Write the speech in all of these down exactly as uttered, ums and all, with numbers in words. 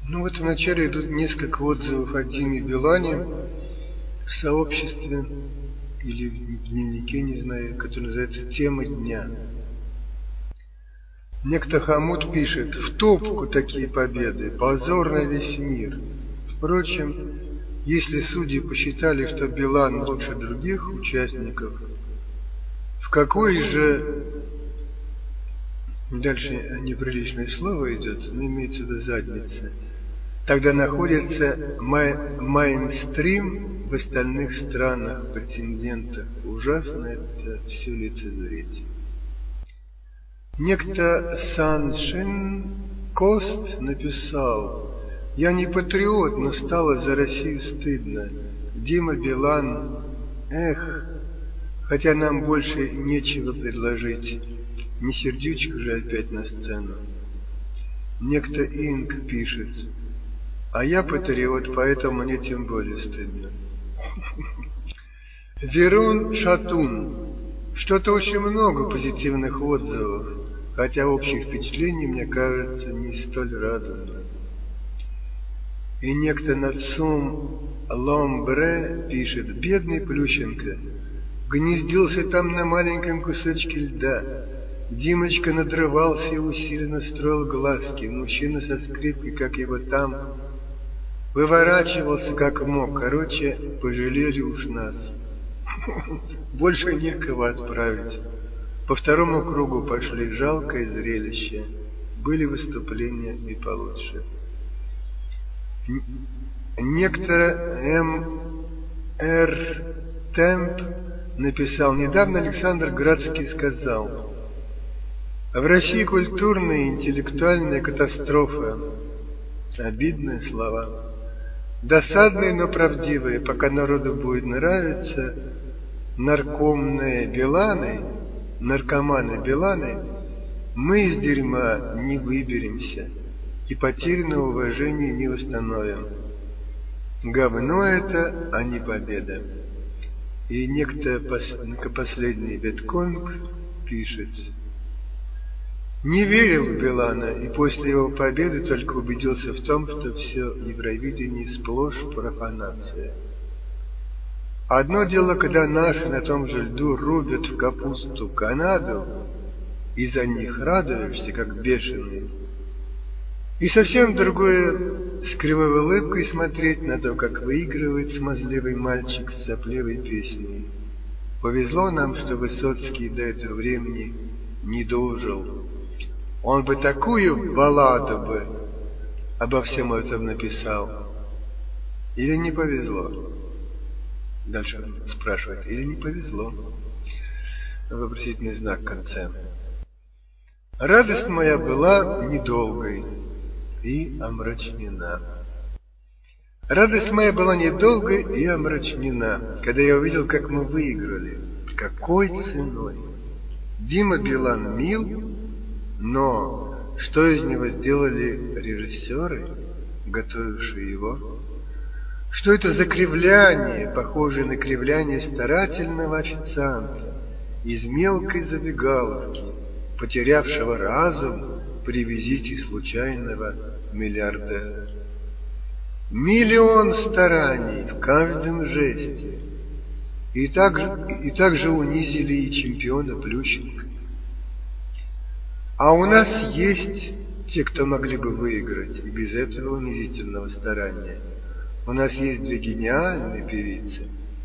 Ну вот вначале идут несколько отзывов о Диме Билане в сообществе или в дневнике, не знаю, который называется «Тема дня». Некто Хамут пишет: «В топку такие победы, позор на весь мир». Впрочем, если судьи посчитали, что Билан лучше других участников, в какой же... Дальше неприличное слово идет, но имеется в виду задница. Тогда находится май... мейнстрим в остальных странах претендентов. Ужасно это все лицезреть. Некто Саншин Кост написал: «Я не патриот, но стало за Россию стыдно. Дима Билан, эх, хотя нам больше нечего предложить. Не сердючка же опять на сцену». Некто Инк пишет: «А я патриот, поэтому мне тем более стыдно». Верун Шатун. Что-то очень много позитивных отзывов, хотя общее впечатление, мне кажется, не столь радужным. И некто Нацум Ломбре пишет: «Бедный Плющенко, гнездился там на маленьком кусочке льда. Димочка надрывался и усиленно строил глазки. Мужчина со скрипкой, как его там, выворачивался как мог. Короче, пожалели уж нас. Больше некого отправить. По второму кругу пошли, жалкое зрелище. Были выступления и получше». Некто М Р Темп написал: «Недавно Александр Градский сказал: в России культурная и интеллектуальная катастрофа». Обидные слова. Досадные, но правдивые. Пока народу будет нравиться наркомные Биланы, наркоманы Биланы, мы из дерьма не выберемся и потерянное уважение не восстановим. Говно это, а не победа. И некто последний Битконг пишет: «Не верил в Билана, и после его победы только убедился в том, что все Евровидение сплошь профанация. Одно дело, когда наши на том же льду рубят в капусту Канаду, и за них радуешься, как бешеный. И совсем другое с кривой улыбкой смотреть на то, как выигрывает смазливый мальчик с сопливой песней. Повезло нам, что Высоцкий до этого времени не дожил. Он бы такую балладу бы обо всем этом написал. Или не повезло?» Дальше он спрашивает: «Или не повезло?» Вопросительный знак в конце. «Радость моя была недолгой и омрачнена. Радость моя была недолгой и омрачнена, когда я увидел, как мы выиграли. Какой ценой? Дима Билан мил, но что из него сделали режиссеры, готовившие его? Что это за кривляние, похожее на кривляние старательного официанта из мелкой забегаловки, потерявшего разум при визите случайного миллиардера? Миллион стараний в каждом жесте. И так же, и так же унизили и чемпиона Плющенко. А у нас есть те, кто могли бы выиграть и без этого унизительного старания. У нас есть две гениальные певицы.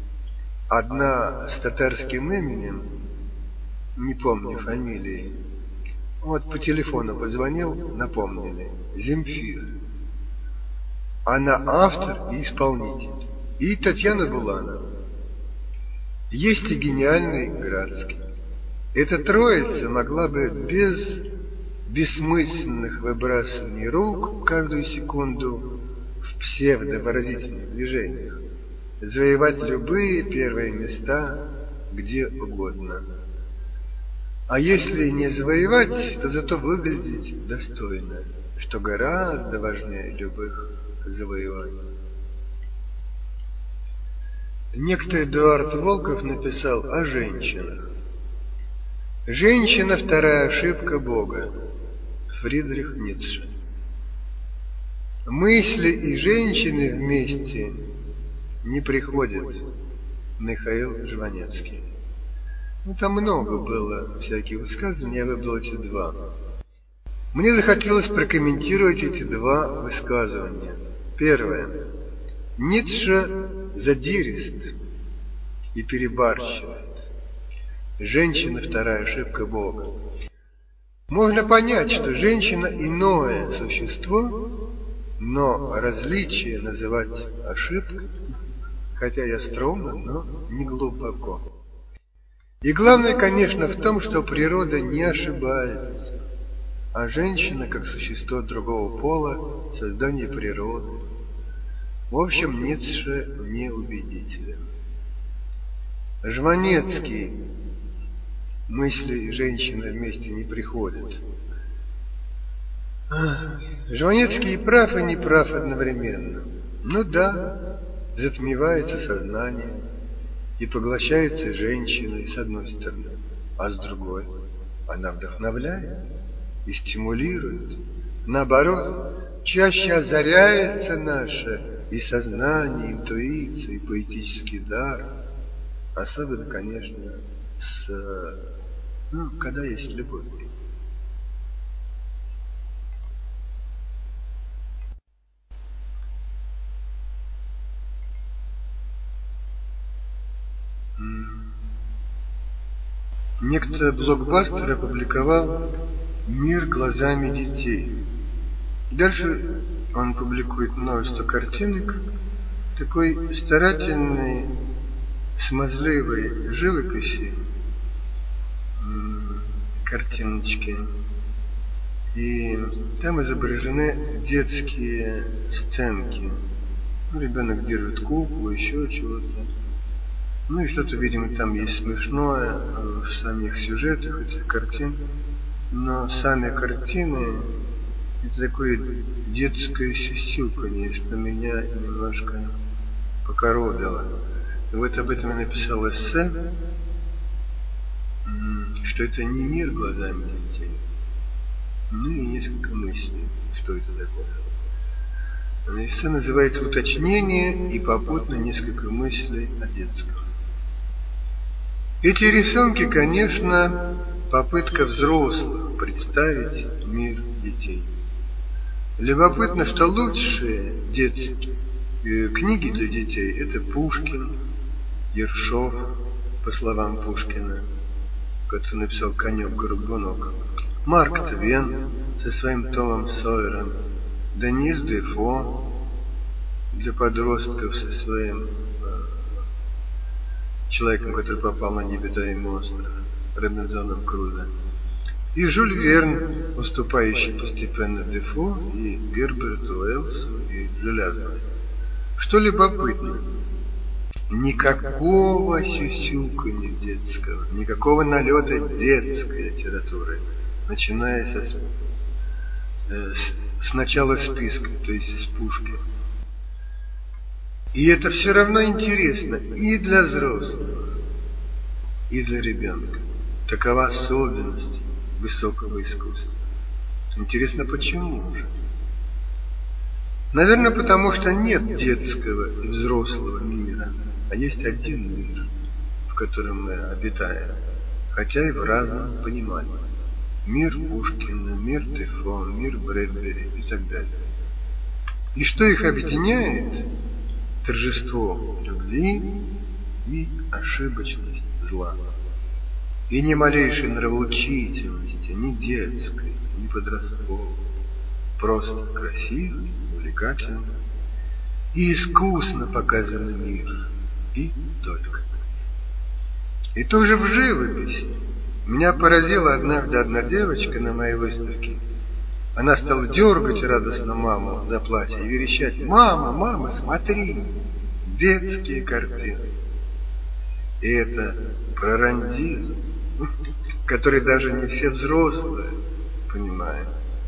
Одна с татарским именем, не помню фамилии. Вот по телефону позвонил, напомнили. Земфира. Она автор и исполнитель. И Татьяна Буланова. Есть и гениальный Градский. Эта троица могла бы без бессмысленных выбрасываний рук каждую секунду в псевдовыразительных движениях завоевать любые первые места где угодно. А если не завоевать, то зато выглядеть достойно, что гораздо важнее любых завоеваний. Некто Эдуард Волков написал о женщинах. «Женщина – вторая ошибка Бога». Фридрих Ницше. Мысли и женщины вместе не приходят. Михаил Жванецкий. Ну, там много было всяких высказываний, я выбрал эти два. Мне захотелось прокомментировать эти два высказывания. Первое. Ницше задирист и перебарщивает. Женщина – вторая ошибка Бога. Можно понять, что женщина иное существо, но различие называть ошибкой, хотя я остроумно, но не глубоко. И главное, конечно, в том, что природа не ошибается, а женщина, как существо другого пола, создание природы. В общем, Ницше неубедителен. Жванецкий. Мысли и женщины вместе не приходят. Жванецкий и прав, и не прав одновременно. Ну да, затмевается сознание и поглощается женщиной с одной стороны, а с другой она вдохновляет и стимулирует. Наоборот, чаще озаряется наше и сознание, интуиция, и поэтический дар. Особенно, конечно, с, ну, когда есть любовь. Некто блокбастер опубликовал «Мир глазами детей». Дальше он публикует множество картинок такой старательной, смазливой живописи, картиночки. И там изображены детские сценки. Ну, ребенок держит куклу, еще чего-то. Ну и что-то, видимо, там есть смешное в самих сюжетах этих картин. Но сами картины — это такое детское сюсюканье, что меня немножко покоробило. И вот об этом я написал эссе, что это не мир глазами детей. Ну и несколько мыслей, что это такое. Эссе называется «Уточнение» и попутно несколько мыслей о детском. Эти рисунки, конечно, попытка взрослых представить мир детей. Любопытно, что лучшие детские э, книги для детей — это Пушкин, Ершов, по словам Пушкина, который написал «Конек-горбунок», Марк Твен со своим Томом Сойером, Денис Дефо для подростков со своим э, человеком, который попал на необитаемый остров, Робинзоном Крузо, и Жюль Верн, уступающий постепенно Дефо и Герберту Уэллсу и Желязной. Что любопытно, никакого сюсюканья детского, никакого налета детской литературы, начиная со, э, с, с начала списка, то есть с Пушкина. И это все равно интересно и для взрослого, и для ребенка. Такова особенность высокого искусства. Интересно, почему же? Наверное, потому что нет детского и взрослого мира, а есть один мир, в котором мы обитаем, хотя и в разном понимании. Мир Пушкина, мир Дефо, мир Брэдбери и так далее. И что их объединяет? Торжество любви и ошибочность зла. И ни малейшей нравоучительности, ни детской, ни подростковой. Просто красивый, увлекательный и искусно показанный мир. И только. И тоже в живописи. Меня поразила однажды одна девочка на моей выставке. Она стала дергать радостно маму за платье и верещать: «Мама, мама, смотри, детские картины». И это прорандизм, который даже не все взрослые понимают.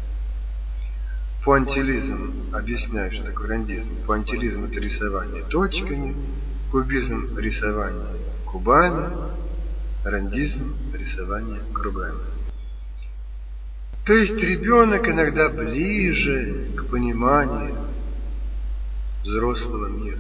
Пуантилизм, объясняю, что такое рандизм. Пуантилизм — это рисование точками, кубизм — рисование кубами, рандизм — рисование кругами. То есть ребенок иногда ближе к пониманию взрослого мира.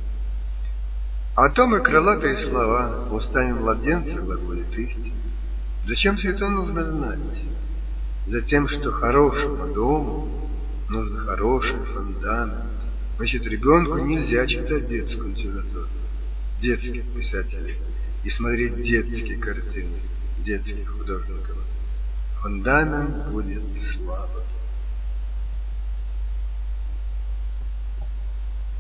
О том и крылатые слова в устами младенца глаголит истина. Зачем все это нужно знать? Затем, что хорошему дому нужен хороший фундамент. Значит, ребенку нельзя читать детскую литературу, детских писателей и смотреть детские картины детских художников. Фундамент будет слабым.